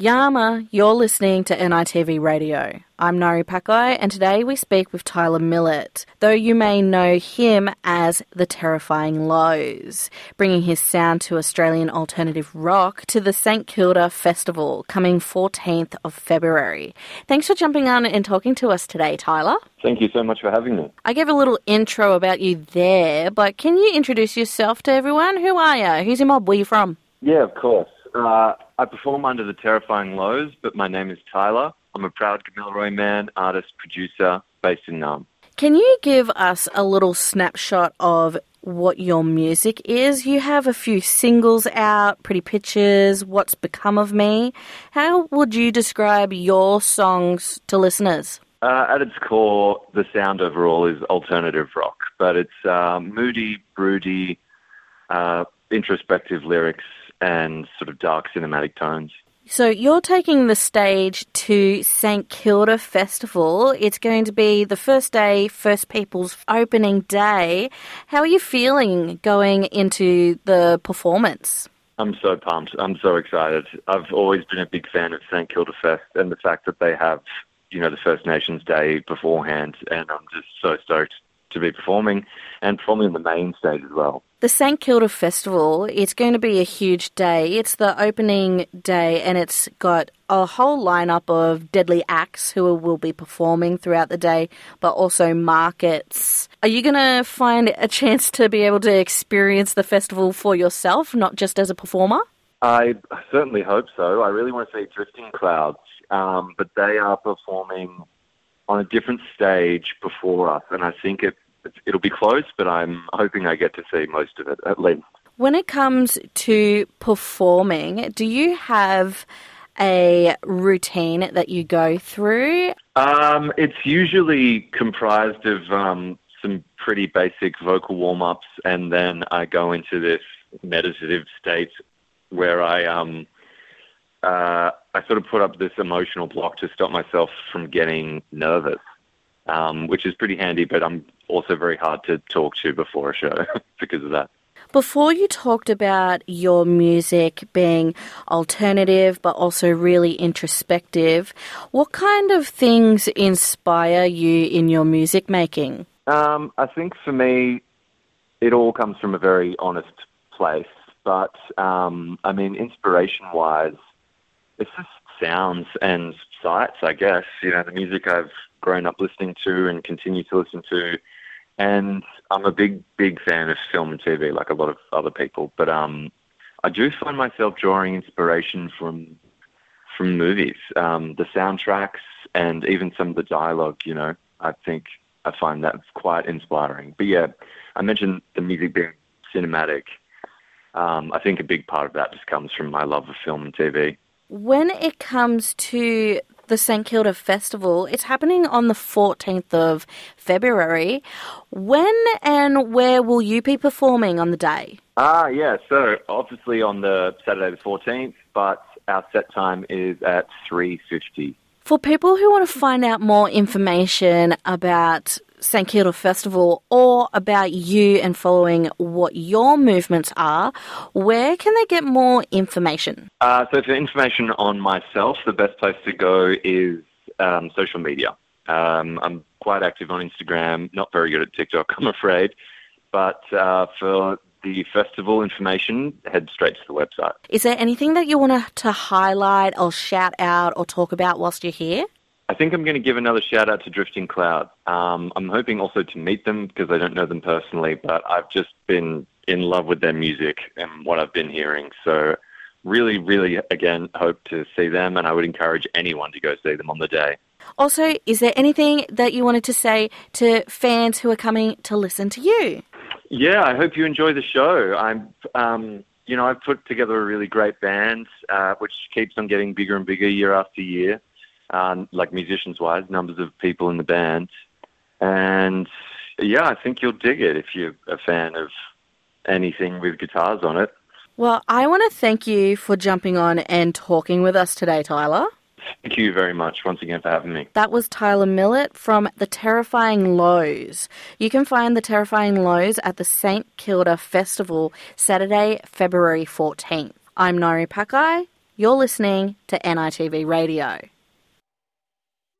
Yama, you're listening to NITV Radio. I'm Nari Pakai, and today we speak with Tyler Millett, though you may know him as The Terrifying Lows, bringing his sound to Australian alternative rock to the St Kilda Festival, coming 14th of February. Thanks for jumping on and talking to us today, Tyler. Thank you so much for having me. I gave a little intro about you there, but can you introduce yourself to everyone? Who are you? Who's your mob? Where are you from? Yeah, of course. I perform under The Terrifying Lows, but my name is Tyler. I'm a proud Gamilaroi man, artist, producer, based in Naarm. Can you give us a little snapshot of what your music is? You have a few singles out, Pretty Pictures, What's Become of Me. How would you describe your songs to listeners? At its core, the sound overall is alternative rock, but it's moody, broody, introspective lyrics, and sort of dark cinematic tones. So you're taking the stage to St Kilda Festival. It's going to be the first day, First People's opening day. How are you feeling going into the performance? I'm so pumped. I'm so excited. I've always been a big fan of St Kilda Fest and the fact that they have, the First Nations Day beforehand, and I'm just so stoked to be performing and performing on the main stage as well. The St Kilda Festival, it's going to be a huge day. It's the opening day and it's got a whole lineup of deadly acts who will be performing throughout the day, but also markets. Are you going to find a chance to be able to experience the festival for yourself, not just as a performer? I certainly hope so. I really want to see Drifting Clouds, but they are performing on a different stage before us, and I think it'll be close, but I'm hoping I get to see most of it, at least. When it comes to performing, do you have a routine that you go through? It's usually comprised of some pretty basic vocal warm-ups, and then I go into this meditative state where I sort of put up this emotional block to stop myself from getting nervous, which is pretty handy, but I'm also very hard to talk to before a show because of that. Before you talked about your music being alternative but also really introspective, what kind of things inspire you in your music making? I think for me, it all comes from a very honest place, but inspiration-wise, it's just sounds and sights, I guess. The music I've grown up listening to and continue to listen to. And I'm a big, big fan of film and TV, like a lot of other people. But I do find myself drawing inspiration from movies, the soundtracks, and even some of the dialogue, I think I find that quite inspiring. But yeah, I mentioned the music being cinematic. I think a big part of that just comes from my love of film and TV. When it comes to the St Kilda Festival, it's happening on the 14th of February. When and where will you be performing on the day? So obviously on the Saturday the 14th, but our set time is at 3:50. For people who want to find out more information about St Kilda Festival or about you and following what your movements are, where can they get more information? So for information on myself, the best place to go is social media. I'm quite active on Instagram, not very good at TikTok, I'm afraid. But for the festival information, head straight to the website. Is there anything that you want to highlight or shout out or talk about whilst you're here? I think I'm going to give another shout out to Drifting Cloud. I'm hoping also to meet them because I don't know them personally, but I've just been in love with their music and what I've been hearing. So really, really, again, hope to see them, and I would encourage anyone to go see them on the day. Also, is there anything that you wanted to say to fans who are coming to listen to you? Yeah, I hope you enjoy the show. I've put together a really great band, which keeps on getting bigger and bigger year after year. Like musicians-wise, numbers of people in the band. And, yeah, I think you'll dig it if you're a fan of anything with guitars on it. Well, I want to thank you for jumping on and talking with us today, Tyler. Thank you very much once again for having me. That was Tyler Millett from The Terrifying Lows. You can find The Terrifying Lows at the St Kilda Festival, Saturday, February 14th. I'm Nari Pakai. You're listening to NITV Radio.